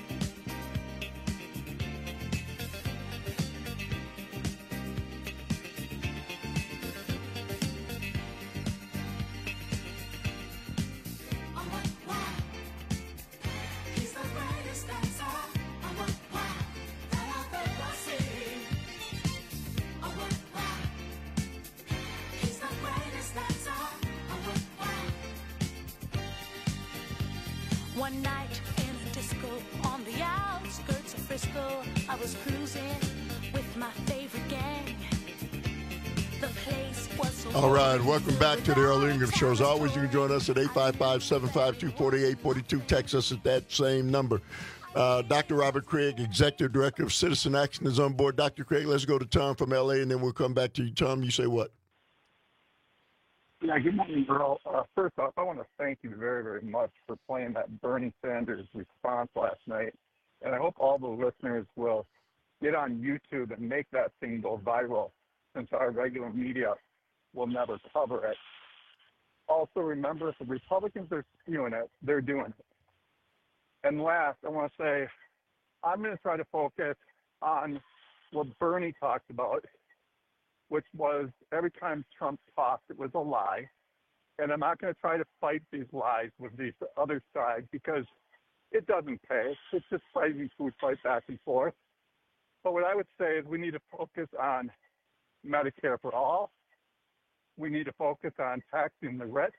One night in a disco on the outskirts of Frisco, I was cruising with my favorite gang. The place was so All right, welcome back to the Earl Ingram Show. As always, you can join us at eight five five, seven five two, four eight four two. Text us at that same number. Uh, Doctor Robert Craig, Executive Director of Citizen Action, is on board. Doctor Craig, let's go to Tom from L A, and then we'll come back to you. Tom, you say what? Yeah, good morning, Earl. Uh, first off, I want to thank you very, very much for playing that Bernie Sanders response last night. And I hope all the listeners will get on YouTube and make that thing go viral, since our regular media will never cover it. Also, remember, if the Republicans are spewing it, they're doing it. And last, I want to say, I'm going to try to focus on what Bernie talked about, which was every time Trump talked, it was a lie. And I'm not going to try to fight these lies with the other side because it doesn't pay. It's just fighting food fight back and forth. But what I would say is we need to focus on Medicare for all. We need to focus on taxing the rich.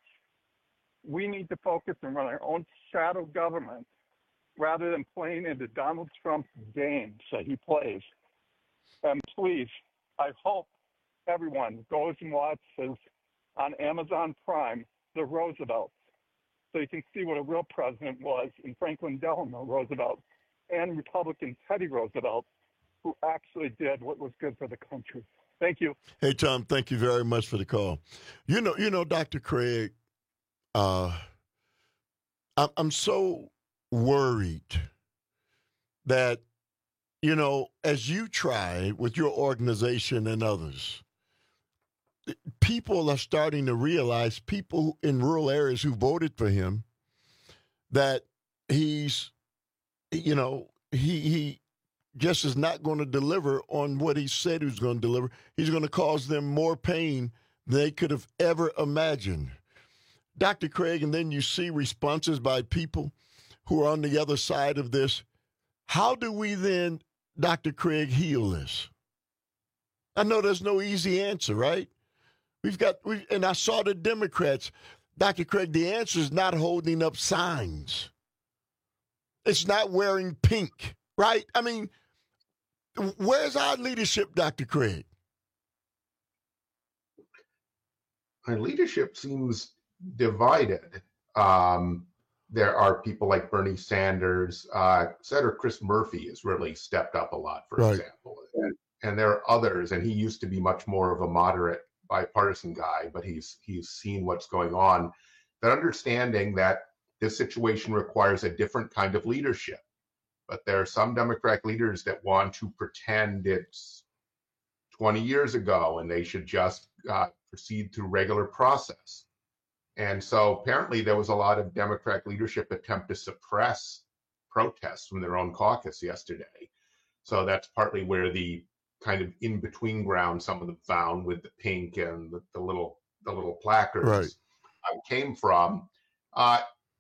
We need to focus and run our own shadow government rather than playing into Donald Trump's games that he plays. And please, I hope everyone goes and watches on Amazon Prime The Roosevelts, so you can see what a real president was in Franklin Delano Roosevelt and Republican Teddy Roosevelt, who actually did what was good for the country. Thank you. Hey, Tom, thank you very much for the call. You know, you know, Doctor Craig, uh, I'm, I'm so worried that, you know, as you try with your organization and others, people are starting to realize, people in rural areas who voted for him, that he's, you know, he he just is not going to deliver on what he said he was going to deliver. He's going to cause them more pain than they could have ever imagined. Doctor Craig, and then you see responses by people who are on the other side of this. How do we then, Doctor Craig, heal this? I know there's no easy answer, right? We've got, we, and I saw the Democrats, Doctor Craig, the answer is not holding up signs. It's not wearing pink, right? I mean, where's our leadership, Doctor Craig? Our leadership seems divided. Um, there are people like Bernie Sanders. Uh, Senator Chris Murphy has really stepped up a lot, for right. example. And, and there are others, and he used to be much more of a moderate, bipartisan guy, but he's he's seen what's going on. That understanding that this situation requires a different kind of leadership. But there are some Democratic leaders that want to pretend it's twenty years ago and they should just uh, proceed through regular process. And so apparently there was a lot of Democratic leadership attempt to suppress protests from their own caucus yesterday. So that's partly where the kind of in-between ground some of them found with the pink and the, the little the little placards right. uh, came from. Uh,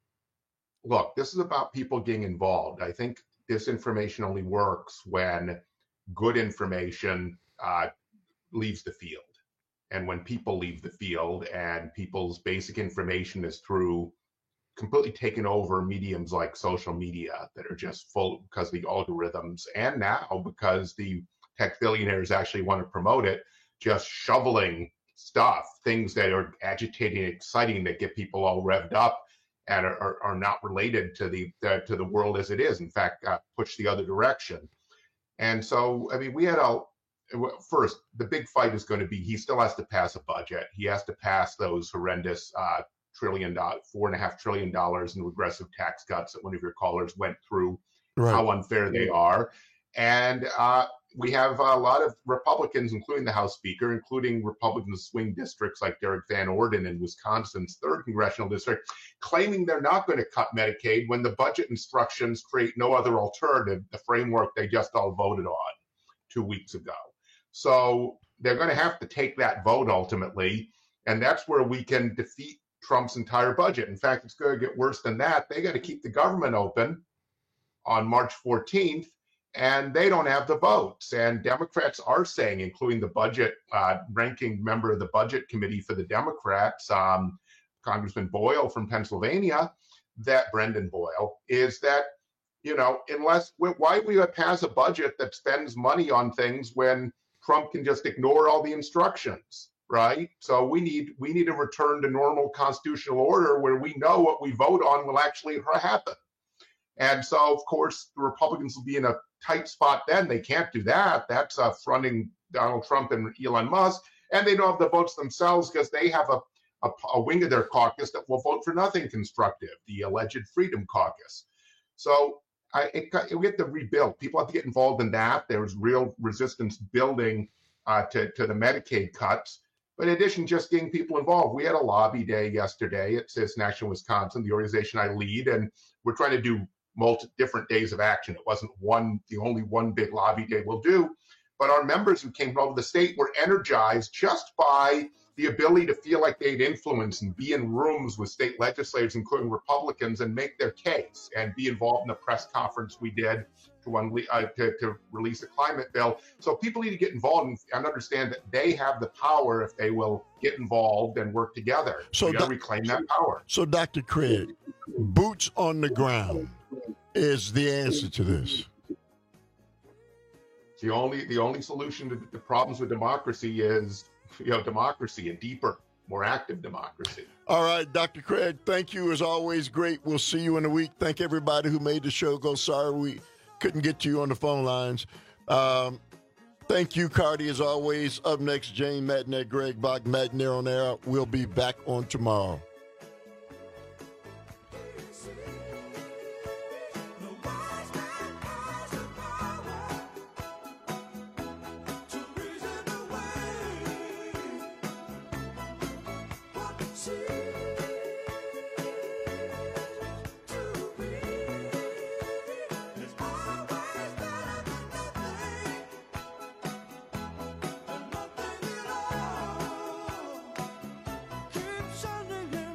look, this is about people getting involved. I think disinformation only works when good information uh, leaves the field. And when people leave the field and people's basic information is through completely taken over mediums like social media that are just full because of the algorithms, and now because the tech billionaires actually want to promote it, just shoveling stuff, things that are agitating and exciting that get people all revved up and are, are, are not related to the, the to the world as it is. In fact, uh, push the other direction. And so, I mean, we had a first, the big fight is going to be he still has to pass a budget. He has to pass those horrendous uh, trillion dollars, four and a half trillion dollars in regressive tax cuts that one of your callers went through, right. how unfair they are. And uh, we have a lot of Republicans, including the House Speaker, including Republican swing districts like Derek Van Orden in Wisconsin's third congressional district, claiming they're not going to cut Medicaid when the budget instructions create no other alternative, the framework they just all voted on two weeks ago. So they're going to have to take that vote ultimately, and that's where we can defeat Trump's entire budget. In fact, it's going to get worse than that. They got to keep the government open on March fourteenth, and they don't have the votes. And Democrats are saying, including the budget uh, ranking member of the budget committee for the Democrats, um, Congressman Boyle from Pennsylvania, that Brendan Boyle, is that, you know, unless, why would we pass a budget that spends money on things when Trump can just ignore all the instructions, right? So we need we need a return to normal constitutional order where we know what we vote on will actually happen. And so, of course, the Republicans will be in a tight spot then. They can't do that. That's uh, fronting Donald Trump and Elon Musk. And they don't have the votes themselves because they have a, a, a wing of their caucus that will vote for nothing constructive, the alleged Freedom Caucus. So I, it, it, we have to rebuild. People have to get involved in that. There's real resistance building uh, to, to the Medicaid cuts. But in addition, just getting people involved. We had a lobby day yesterday at Citizen Action Wisconsin, the organization I lead, and we're trying to do multi different days of action. It wasn't one, the only one big lobby day we'll do. But our members who came from all over the state were energized just by the ability to feel like they had influence and be in rooms with state legislators, including Republicans, and make their case and be involved in the press conference we did to, unle- uh, to, to release a climate bill. So people need to get involved and, and understand that they have the power if they will get involved and work together. So we got to reclaim that power. So, Doctor Craig, boots on the ground is the answer to this. The only the only solution to the problems with democracy is, you know, democracy, a deeper, more active democracy. All right, Doctor Craig, thank you as always. Great. We'll see you in a week. Thank everybody who made the show go. Sorry we couldn't get to you on the phone lines. Um, thank you, Cardi, as always. Up next, Jane Matnet, Greg Bach, Matnet on Air. We'll be back on tomorrow. Shining in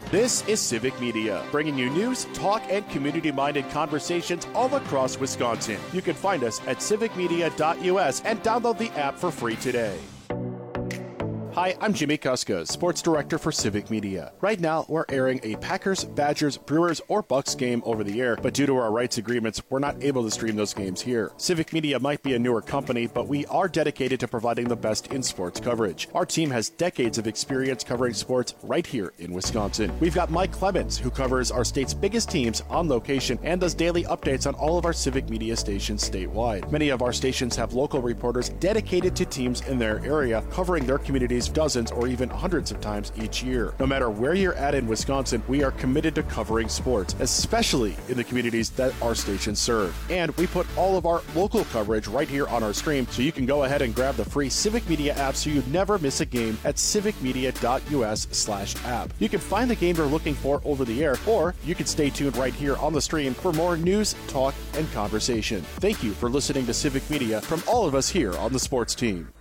This is Civic Media, bringing you news, talk, and community-minded conversations all across Wisconsin. You can find us at civic media dot U S and download the app for free today. Hi, I'm Jimmy Kuska, Sports Director for Civic Media. Right now, we're airing a Packers, Badgers, Brewers, or Bucks game over the air, but due to our rights agreements, we're not able to stream those games here. Civic Media might be a newer company, but we are dedicated to providing the best in sports coverage. Our team has decades of experience covering sports right here in Wisconsin. We've got Mike Clemens, who covers our state's biggest teams on location and does daily updates on all of our Civic Media stations statewide. Many of our stations have local reporters dedicated to teams in their area, covering their communities dozens or even hundreds of times each year. No matter where you're at in Wisconsin, we are committed to covering sports, especially in the communities that our stations serve. And we put all of our local coverage right here on our stream, so you can go ahead and grab the free Civic Media app so you never miss a game at civic media dot U S slash app. You can find the game you're looking for over the air, or you can stay tuned right here on the stream for more news, talk, and conversation. Thank you for listening to Civic Media from all of us here on the sports team.